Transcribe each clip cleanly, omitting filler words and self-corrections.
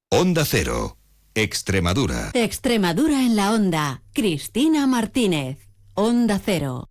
Onda Cero, Extremadura. Extremadura en la onda. Cristina Martínez, Onda Cero.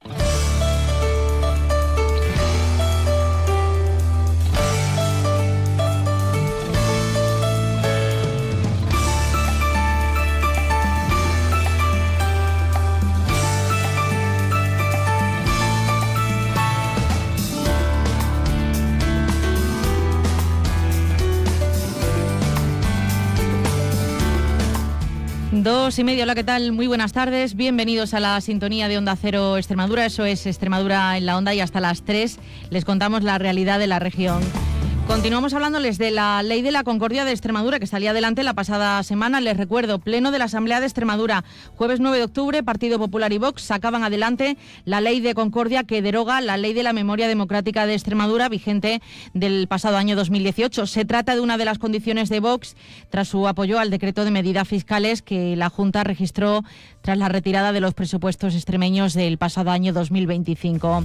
Dos y media, hola, ¿qué tal? Muy buenas tardes, bienvenidos a la sintonía de Onda Cero Extremadura, eso es Extremadura en la onda, y hasta las 3 les contamos la realidad de la región. Continuamos hablándoles de la Ley de la Concordia de Extremadura, que salía adelante la pasada semana. Les recuerdo, pleno de la Asamblea de Extremadura, jueves 9 de octubre, Partido Popular y Vox sacaban adelante la Ley de Concordia que deroga la Ley de la Memoria Democrática de Extremadura, vigente del pasado año 2018. Se trata de una de las condiciones de Vox tras su apoyo al decreto de medidas fiscales que la Junta registró tras la retirada de los presupuestos extremeños del pasado año 2025.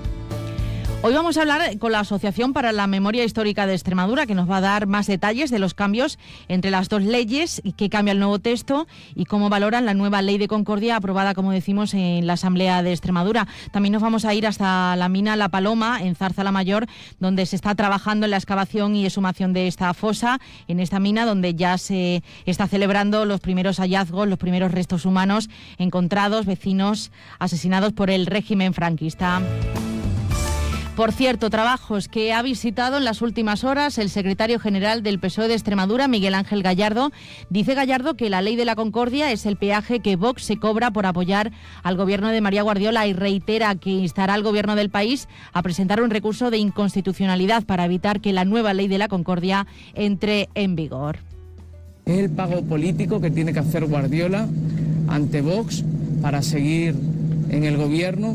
Hoy vamos a hablar con la Asociación para la Memoria Histórica de Extremadura, que nos va a dar más detalles de los cambios entre las dos leyes y qué cambia el nuevo texto y cómo valoran la nueva Ley de Concordia aprobada, como decimos, en la Asamblea de Extremadura. También nos vamos a ir hasta la mina La Paloma, en Zarza-la-Mayor, donde se está trabajando en la excavación y exhumación de esta fosa, en esta mina donde ya se está celebrando los primeros hallazgos, los primeros restos humanos encontrados, vecinos asesinados por el régimen franquista. Por cierto, trabajos que ha visitado en las últimas horas el secretario general del PSOE de Extremadura, Miguel Ángel Gallardo. Dice Gallardo que la Ley de la Concordia es el peaje que Vox se cobra por apoyar al gobierno de María Guardiola, y reitera que instará al gobierno del país a presentar un recurso de inconstitucionalidad para evitar que la nueva Ley de la Concordia entre en vigor. Es el pago político que tiene que hacer Guardiola ante Vox para seguir en el gobierno.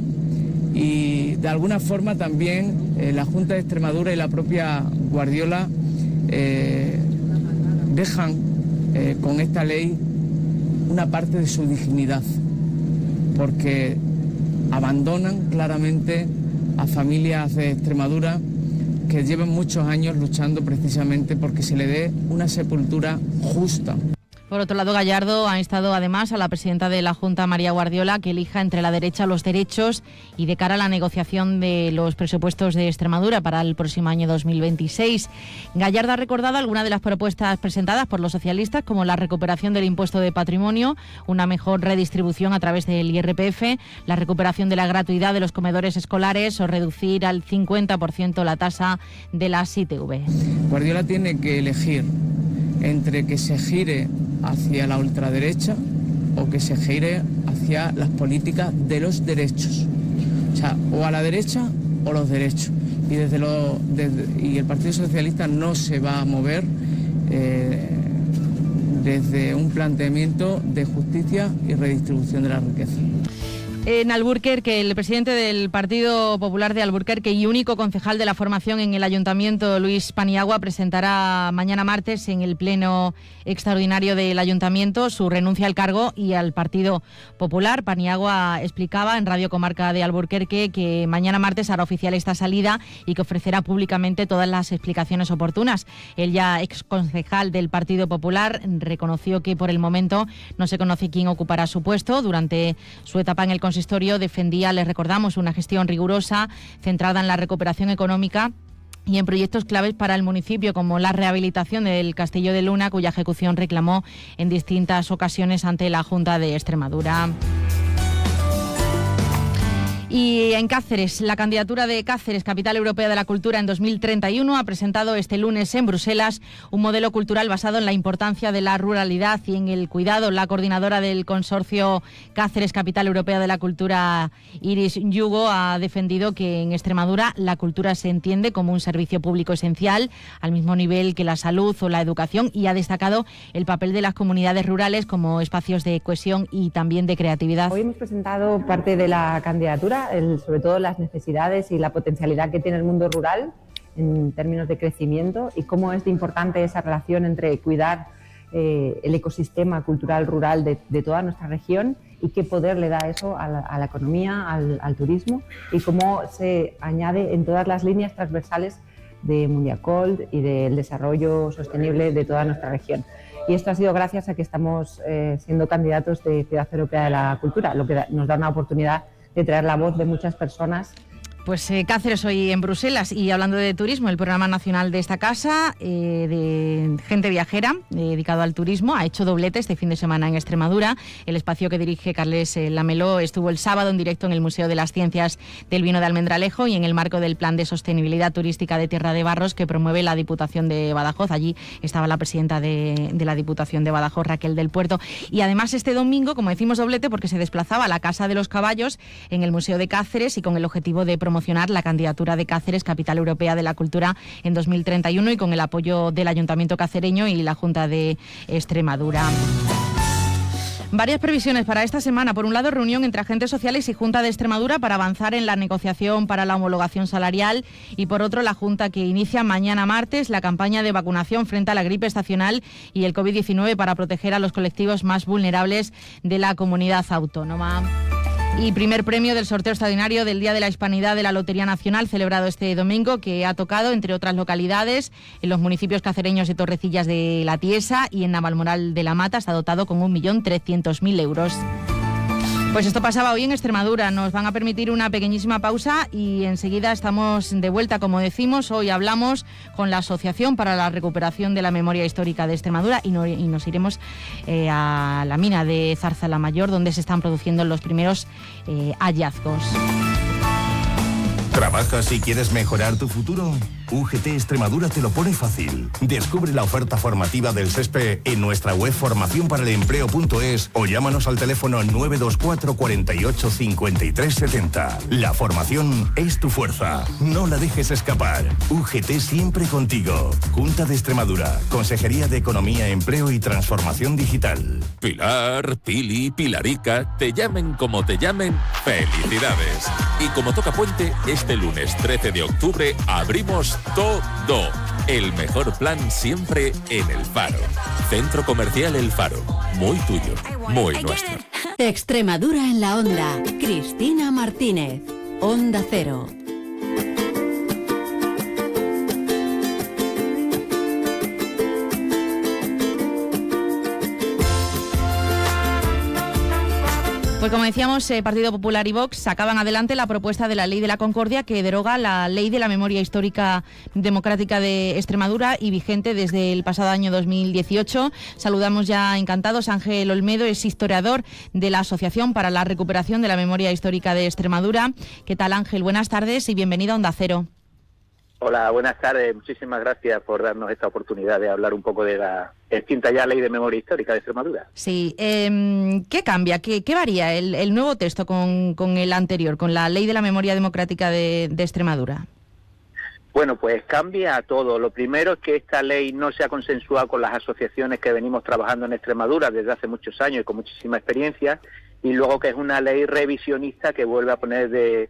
Y de alguna forma también la Junta de Extremadura y la propia Guardiola dejan con esta ley una parte de su dignidad, porque abandonan claramente a familias de Extremadura que llevan muchos años luchando precisamente porque se le dé una sepultura justa. Por otro lado, Gallardo ha instado además a la presidenta de la Junta, María Guardiola, que elija entre la derecha los derechos y de cara a la negociación de los presupuestos de Extremadura para el próximo año 2026. Gallardo ha recordado algunas de las propuestas presentadas por los socialistas, como la recuperación del impuesto de patrimonio, una mejor redistribución a través del IRPF, la recuperación de la gratuidad de los comedores escolares o reducir al 50% la tasa de las ITV. Guardiola tiene que elegir entre que se gire hacia la ultraderecha o que se gire hacia las políticas de los derechos. O sea, o a la derecha o los derechos. Y y el Partido Socialista no se va a mover desde un planteamiento de justicia y redistribución de la riqueza. En Alburquerque, el presidente del Partido Popular de Alburquerque y único concejal de la formación en el Ayuntamiento, Luis Paniagua, presentará mañana martes en el Pleno Extraordinario del Ayuntamiento su renuncia al cargo y al Partido Popular. Paniagua explicaba en Radio Comarca de Alburquerque que mañana martes hará oficial esta salida y que ofrecerá públicamente todas las explicaciones oportunas. El ya exconcejal del Partido Popular reconoció que por el momento no se conoce quién ocupará su puesto. Durante su etapa en el consistorio defendía, les recordamos, una gestión rigurosa centrada en la recuperación económica y en proyectos claves para el municipio, como la rehabilitación del Castillo de Luna, cuya ejecución reclamó en distintas ocasiones ante la Junta de Extremadura. Y en Cáceres, la candidatura de Cáceres, Capital Europea de la Cultura en 2031, ha presentado este lunes en Bruselas un modelo cultural basado en la importancia de la ruralidad y en el cuidado. La coordinadora del consorcio Cáceres, Capital Europea de la Cultura, Iris Yugo, ha defendido que en Extremadura la cultura se entiende como un servicio público esencial, al mismo nivel que la salud o la educación, y ha destacado el papel de las comunidades rurales como espacios de cohesión y también de creatividad. Hoy hemos presentado parte de la candidatura, sobre todo las necesidades y la potencialidad que tiene el mundo rural en términos de crecimiento y cómo es de importante esa relación entre cuidar el ecosistema cultural rural de toda nuestra región y qué poder le da eso a la economía, al turismo, y cómo se añade en todas las líneas transversales de Mundiacold y del desarrollo sostenible de toda nuestra región. Y esto ha sido gracias a que estamos siendo candidatos de Ciudad Europea de la Cultura, lo que nos da una oportunidad de traer la voz de muchas personas. Pues Cáceres hoy en Bruselas. Y hablando de turismo, el programa nacional de esta casa, de gente viajera, dedicado al turismo, ha hecho doblete este fin de semana en Extremadura. El espacio que dirige Carles Lameló estuvo el sábado en directo en el Museo de las Ciencias del Vino de Almendralejo y en el marco del Plan de Sostenibilidad Turística de Tierra de Barros que promueve la Diputación de Badajoz. Allí estaba la presidenta de la Diputación de Badajoz, Raquel del Puerto. Y además este domingo, como decimos, doblete porque se desplazaba a la Casa de los Caballos en el Museo de Cáceres y con el objetivo de promocionar la candidatura de Cáceres, Capital Europea de la Cultura, en 2031 y con el apoyo del Ayuntamiento cacereño y la Junta de Extremadura. Varias previsiones para esta semana. Por un lado, reunión entre agentes sociales y Junta de Extremadura para avanzar en la negociación para la homologación salarial y por otro, la Junta que inicia mañana martes la campaña de vacunación frente a la gripe estacional y el COVID-19 para proteger a los colectivos más vulnerables de la comunidad autónoma. Y primer premio del sorteo extraordinario del Día de la Hispanidad de la Lotería Nacional, celebrado este domingo, que ha tocado, entre otras localidades, en los municipios cacereños de Torrecillas de la Tiesa y en Navalmoral de la Mata. Está dotado con 1.300.000 euros. Pues esto pasaba hoy en Extremadura. Nos van a permitir una pequeñísima pausa y enseguida estamos de vuelta. Como decimos, hoy hablamos con la Asociación para la Recuperación de la Memoria Histórica de Extremadura y nos iremos a la mina de Zarzalamayor, donde se están produciendo los primeros hallazgos. ¿Trabajas y quieres mejorar tu futuro? UGT Extremadura te lo pone fácil. Descubre la oferta formativa del SESPE en nuestra web formacionparalempleo.es o llámanos al teléfono 924 48 53 70. La formación es tu fuerza. No la dejes escapar. UGT siempre contigo. Junta de Extremadura. Consejería de Economía, Empleo y Transformación Digital. Pilar, Pili, Pilarica, te llamen como te llamen, felicidades. Y como toca puente, este lunes 13 de octubre abrimos todo. El mejor plan siempre en El Faro. Centro Comercial El Faro. Muy tuyo, muy nuestro. Extremadura en la onda. Cristina Martínez. Onda Cero. Pues como decíamos, Partido Popular y Vox sacaban adelante la propuesta de la Ley de la Concordia que deroga la Ley de la Memoria Histórica Democrática de Extremadura y vigente desde el pasado año 2018. Saludamos ya encantados a Ángel Olmedo, es historiador de la Asociación para la Recuperación de la Memoria Histórica de Extremadura. ¿Qué tal, Ángel? Buenas tardes y bienvenido a Onda Cero. Hola, buenas tardes. Muchísimas gracias por darnos esta oportunidad de hablar un poco de la extinta ya Ley de Memoria Histórica de Extremadura. Sí, ¿qué cambia? ¿Qué varía el nuevo texto con el anterior, con la Ley de la Memoria Democrática de Extremadura? Bueno, pues cambia todo. Lo primero es que esta ley no se ha consensuado con las asociaciones que venimos trabajando en Extremadura desde hace muchos años y con muchísima experiencia, y luego que es una ley revisionista que vuelve a poner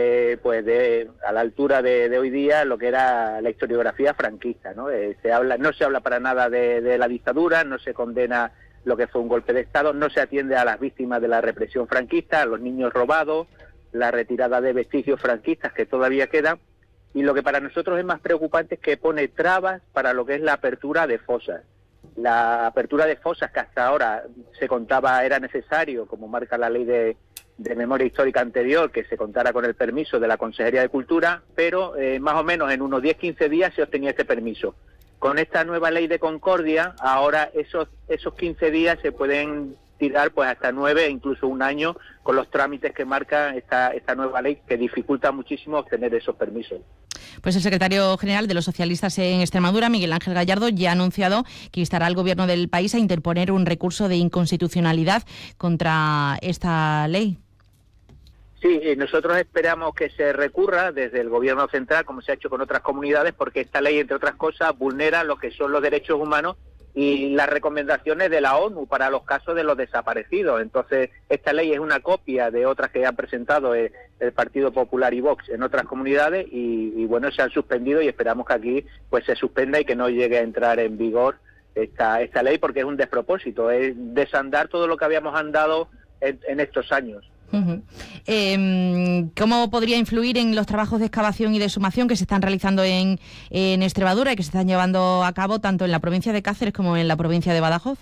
a la altura de hoy día lo que era la historiografía franquista, ¿no? No se habla para nada de la dictadura, no se condena lo que fue un golpe de Estado, no se atiende a las víctimas de la represión franquista, a los niños robados, la retirada de vestigios franquistas que todavía quedan, y lo que para nosotros es más preocupante es que pone trabas para lo que es la apertura de fosas. La apertura de fosas que hasta ahora se contaba era necesario, como marca la ley de memoria histórica anterior, que se contara con el permiso de la Consejería de Cultura, pero más o menos en unos 10-15 días se obtenía este permiso. Con esta nueva ley de Concordia, ahora esos 15 días se pueden tirar pues hasta 9, incluso un año, con los trámites que marca esta nueva ley, que dificulta muchísimo obtener esos permisos. Pues el secretario general de los socialistas en Extremadura, Miguel Ángel Gallardo, ya ha anunciado que instará al gobierno del país a interponer un recurso de inconstitucionalidad contra esta ley. Sí, nosotros esperamos que se recurra desde el gobierno central, como se ha hecho con otras comunidades, porque esta ley, entre otras cosas, vulnera lo que son los derechos humanos y las recomendaciones de la ONU para los casos de los desaparecidos. Entonces, esta ley es una copia de otras que han presentado el Partido Popular y Vox en otras comunidades y bueno, se han suspendido y esperamos que aquí pues se suspenda y que no llegue a entrar en vigor esta ley, porque es un despropósito, es desandar todo lo que habíamos andado en estos años. ¿Cómo podría influir en los trabajos de excavación y de exhumación que se están realizando en Extremadura y que se están llevando a cabo tanto en la provincia de Cáceres como en la provincia de Badajoz?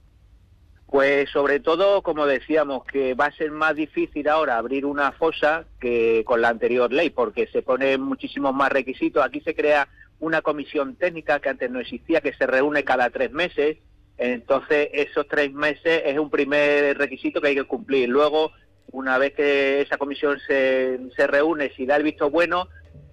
Pues sobre todo, como decíamos, que va a ser más difícil ahora abrir una fosa que con la anterior ley, porque se ponen muchísimos más requisitos. Aquí se crea una comisión técnica que antes no existía, que se reúne cada 3 meses. Entonces, esos 3 meses es un primer requisito que hay que cumplir. Luego, una vez que esa comisión se reúne, si da el visto bueno,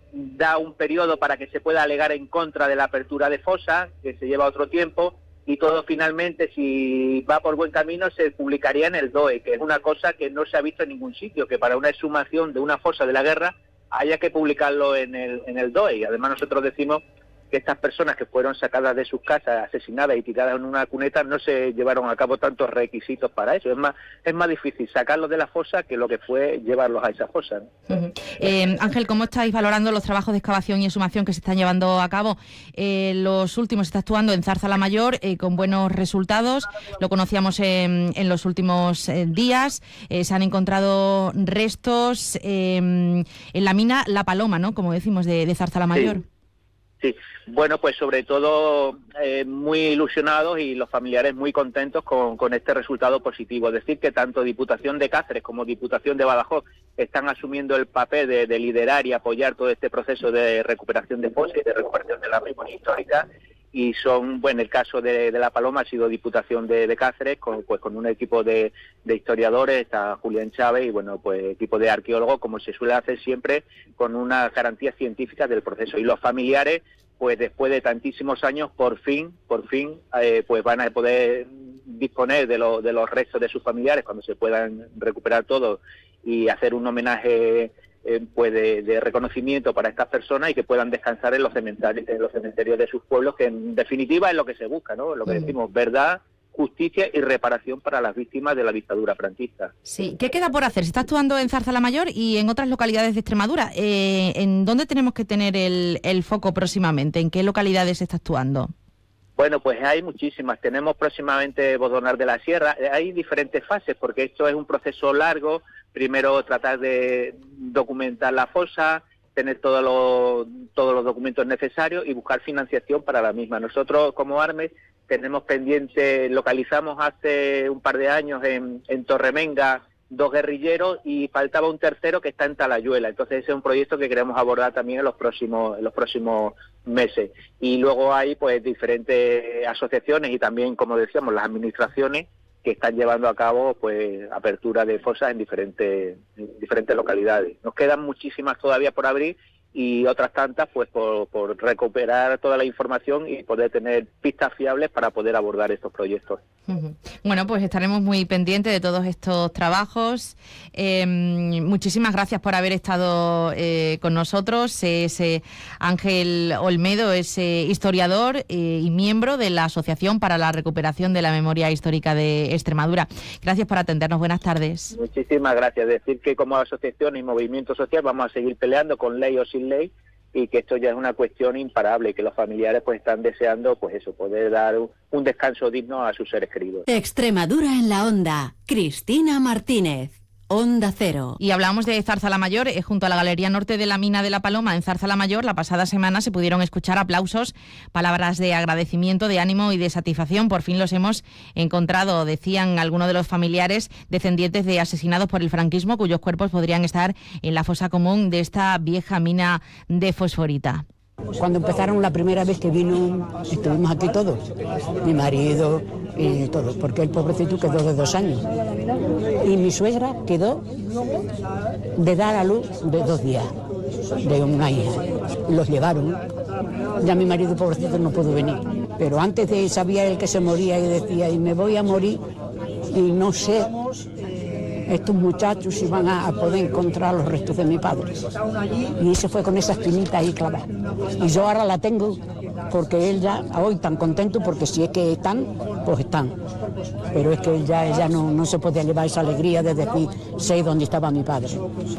da un periodo para que se pueda alegar en contra de la apertura de fosa, que se lleva otro tiempo, y todo finalmente, si va por buen camino, se publicaría en el DOE, que es una cosa que no se ha visto en ningún sitio, que para una exhumación de una fosa de la guerra haya que publicarlo en el DOE. Y además nosotros decimos que estas personas que fueron sacadas de sus casas, asesinadas y tiradas en una cuneta, no se llevaron a cabo tantos requisitos para eso. Es más difícil sacarlos de la fosa que lo que fue llevarlos a esa fosa, ¿no? Ángel, ¿cómo estáis valorando los trabajos de excavación y exhumación que se están llevando a cabo? Los últimos se está actuando en Zarzalamayor con buenos resultados. Lo conocíamos en los últimos días. Se han encontrado restos en la mina La Paloma, ¿no? Como decimos, de Zarzalamayor. Sí, bueno, pues sobre todo muy ilusionados y los familiares muy contentos con este resultado positivo. Es decir, que tanto Diputación de Cáceres como Diputación de Badajoz están asumiendo el papel de liderar y apoyar todo este proceso de recuperación de fosas y de recuperación de la memoria histórica. Y son, bueno, el caso de La Paloma ha sido Diputación de Cáceres, con un equipo de historiadores, está Julián Chávez, y bueno, pues equipo de arqueólogos, como se suele hacer siempre, con una garantía científica del proceso. Y los familiares, pues después de tantísimos años, por fin, pues van a poder disponer de los restos de sus familiares cuando se puedan recuperar todo y hacer un homenaje pues de reconocimiento para estas personas y que puedan descansar en los cementerios de sus pueblos, que en definitiva es lo que se busca, ¿no? Lo que decimos, verdad, justicia y reparación para las víctimas de la dictadura franquista. Sí, ¿qué queda por hacer? Se está actuando en Zarzalamayor y en otras localidades de Extremadura. ¿En dónde tenemos que tener el foco próximamente? ¿En qué localidades se está actuando? Bueno, pues hay muchísimas. Tenemos próximamente Bodonar de la Sierra. Hay diferentes fases, porque esto es un proceso largo. Primero tratar de documentar la fosa, tener todos los documentos necesarios y buscar financiación para la misma. Nosotros, como ARMES, tenemos pendiente, localizamos hace un par de años en Torremenga 2 guerrilleros y faltaba un tercero que está en Talayuela. Entonces ese es un proyecto que queremos abordar también en los próximos meses. Y luego hay pues diferentes asociaciones y también, como decíamos, las administraciones que están llevando a cabo pues apertura de fosas en diferentes localidades. Nos quedan muchísimas todavía por abrir y otras tantas pues por recuperar toda la información y poder tener pistas fiables para poder abordar estos proyectos. Bueno, pues estaremos muy pendientes de todos estos trabajos. Muchísimas gracias por haber estado con nosotros. Ángel Olmedo es historiador y miembro de la Asociación para la Recuperación de la Memoria Histórica de Extremadura. Gracias por atendernos. Buenas tardes. Muchísimas gracias. Decir que como asociación y movimiento social vamos a seguir peleando con ley o sin ley, y que esto ya es una cuestión imparable y que los familiares pues están deseando pues eso, poder dar un descanso digno a sus seres queridos. Extremadura en la onda. Cristina Martínez. Onda Cero. Y hablamos de Zarzalamayor. Junto a la Galería Norte de la Mina de La Paloma en Zarzalamayor, la pasada semana se pudieron escuchar aplausos, palabras de agradecimiento, de ánimo y de satisfacción. Por fin los hemos encontrado, decían algunos de los familiares descendientes de asesinados por el franquismo, cuyos cuerpos podrían estar en la fosa común de esta vieja mina de fosforita. Cuando empezaron la primera vez que vino, estuvimos aquí todos, mi marido y todo, porque el pobrecito quedó de 2 años. Y mi suegra quedó de dar a luz de 2 días, de una hija. Los llevaron, ya mi marido pobrecito no pudo venir. Pero antes de sabía él que se moría y decía, y me voy a morir y no sé estos muchachos si van a poder encontrar los restos de mi padre. Y se fue con esa espinita ahí clavada. Y yo ahora la tengo porque él ya, hoy tan contento, porque si es que están, pues están. Pero es que ella no se podía llevar esa alegría de decir, sé dónde estaba mi padre.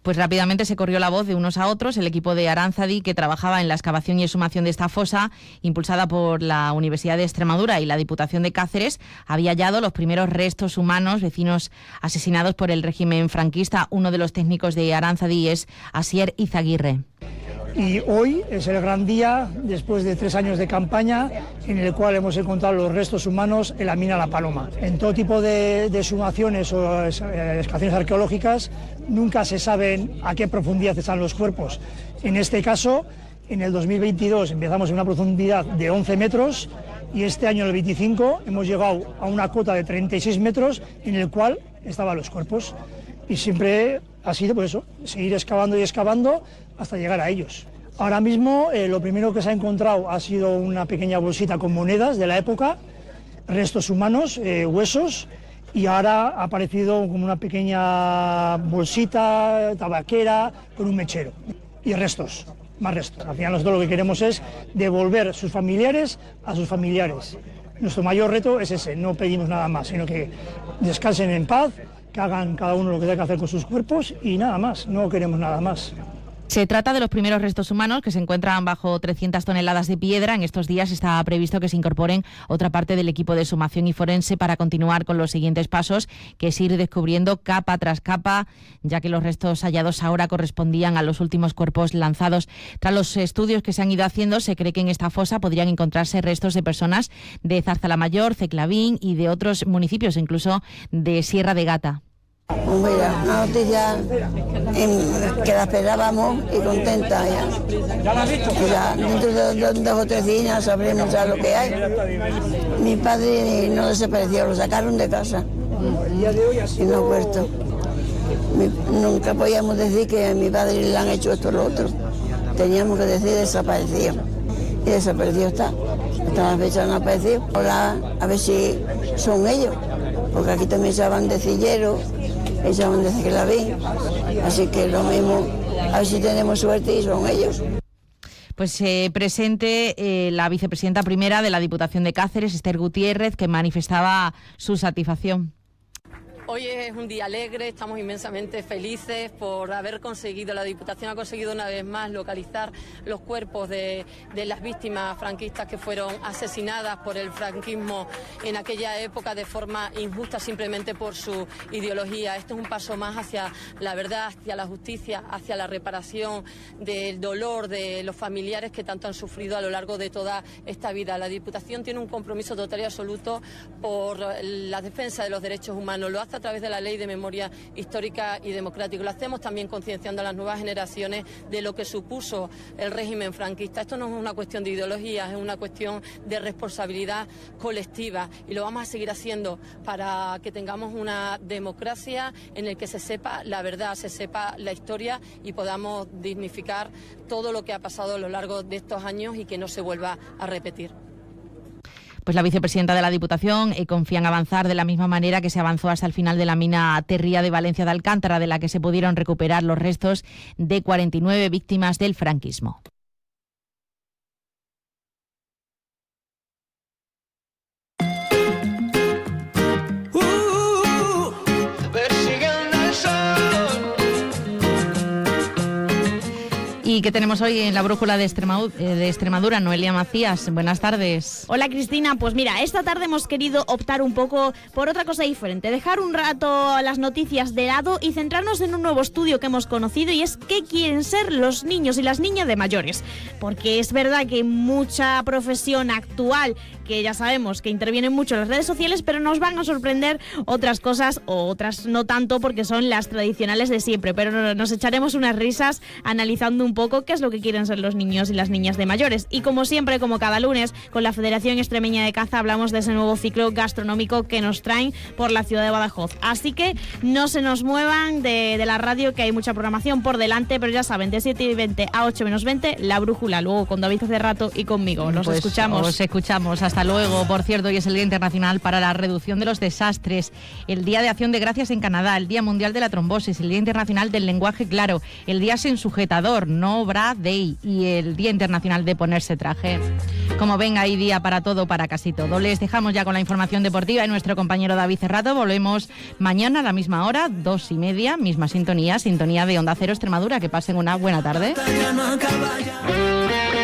Pues rápidamente se corrió la voz de unos a otros. El equipo de Aránzadi, que trabajaba en la excavación y exhumación de esta fosa, impulsada por la Universidad de Extremadura y la Diputación de Cáceres, había hallado los primeros restos humanos, vecinos asesinados por el régimen franquista. Uno de los técnicos de Aránzadi es Asier Izaguirre. Y hoy es el gran día, después de 3 años de campaña, en el cual hemos encontrado los restos humanos en la mina La Paloma. En todo tipo de exhumaciones o excavaciones arqueológicas nunca se sabe a qué profundidad están los cuerpos. En este caso, en el 2022 empezamos en una profundidad de 11 metros y este año, en el 25, hemos llegado a una cota de 36 metros en el cual estaban los cuerpos. Y siempre ha sido por eso, seguir excavando y excavando hasta llegar a ellos. Ahora mismo lo primero que se ha encontrado ha sido una pequeña bolsita con monedas de la época, restos humanos, huesos, y ahora ha aparecido como una pequeña bolsita tabaquera con un mechero. Y restos, más restos. Al final nosotros lo que queremos es devolver sus familiares a sus familiares. Nuestro mayor reto es ese, no pedimos nada más, sino que descansen en paz, que hagan cada uno lo que tenga que hacer con sus cuerpos y nada más, no queremos nada más. Se trata de los primeros restos humanos que se encuentran bajo 300 toneladas de piedra. En estos días está previsto que se incorporen otra parte del equipo de exhumación y forense para continuar con los siguientes pasos, que es ir descubriendo capa tras capa, ya que los restos hallados ahora correspondían a los últimos cuerpos lanzados. Tras los estudios que se han ido haciendo, se cree que en esta fosa podrían encontrarse restos de personas de Zarzalamayor, Ceclavín y de otros municipios, incluso de Sierra de Gata. Mira, una noticia que la esperábamos y contenta ya. Ya dentro de 2 o 3 días sabremos ya lo que hay. Mi padre no desapareció, lo sacaron de casa y no ha vuelto. Nunca podíamos decir que a mi padre le han hecho esto o lo otro. Teníamos que decir desaparecido. Y desaparecido está. Hasta la fecha no ha aparecido. Ahora a ver si son ellos, porque aquí también se van de Cillero, echaban de Ceclavín, así que lo mismo, a ver si tenemos suerte y son ellos. Pues presente la vicepresidenta primera de la Diputación de Cáceres, Esther Gutiérrez, que manifestaba su satisfacción. Hoy es un día alegre, estamos inmensamente felices por haber conseguido, la Diputación ha conseguido una vez más localizar los cuerpos de las víctimas franquistas que fueron asesinadas por el franquismo en aquella época de forma injusta simplemente por su ideología. Esto es un paso más hacia la verdad, hacia la justicia, hacia la reparación del dolor de los familiares que tanto han sufrido a lo largo de toda esta vida. La Diputación tiene un compromiso total y absoluto por la defensa de los derechos humanos. Lo hace a través de la Ley de Memoria Histórica y Democrática. Lo hacemos también concienciando a las nuevas generaciones de lo que supuso el régimen franquista. Esto no es una cuestión de ideología, es una cuestión de responsabilidad colectiva y lo vamos a seguir haciendo para que tengamos una democracia en la que se sepa la verdad, se sepa la historia y podamos dignificar todo lo que ha pasado a lo largo de estos años y que no se vuelva a repetir. Pues la vicepresidenta de la Diputación confía en avanzar de la misma manera que se avanzó hasta el final de la mina Terría de Valencia de Alcántara, de la que se pudieron recuperar los restos de 49 víctimas del franquismo. ¿Y qué tenemos hoy en la brújula de Extremadura? Noelia Macías, buenas tardes. Hola Cristina, pues mira, esta tarde hemos querido optar un poco por otra cosa diferente, dejar un rato las noticias de lado y centrarnos en un nuevo estudio que hemos conocido y es qué quieren ser los niños y las niñas de mayores. Porque es verdad que mucha profesión actual, que ya sabemos que intervienen mucho en las redes sociales, pero nos van a sorprender otras cosas o otras no tanto porque son las tradicionales de siempre, pero nos echaremos unas risas analizando un poco qué es lo que quieren ser los niños y las niñas de mayores. Y como siempre, como cada lunes, con la Federación Extremeña de Caza hablamos de ese nuevo ciclo gastronómico que nos traen por la ciudad de Badajoz. Así que no se nos muevan de la radio, que hay mucha programación por delante, pero ya saben, de 7:20 a 8:20, la brújula, luego con David Cerrato y conmigo. Nos escuchamos. Os escuchamos, hasta luego. Por cierto, hoy es el Día Internacional para la Reducción de los Desastres, el Día de Acción de Gracias en Canadá, el Día Mundial de la Trombosis, el Día Internacional del Lenguaje Claro, el Día Sin Sujetador, No Bra Day, y el Día Internacional de Ponerse Traje. Como ven, hay día para todo, para casi todo. Les dejamos ya con la información deportiva y nuestro compañero David Cerrato. Volvemos mañana a la misma hora, 2:30, misma sintonía de Onda Cero Extremadura. Que pasen una buena tarde.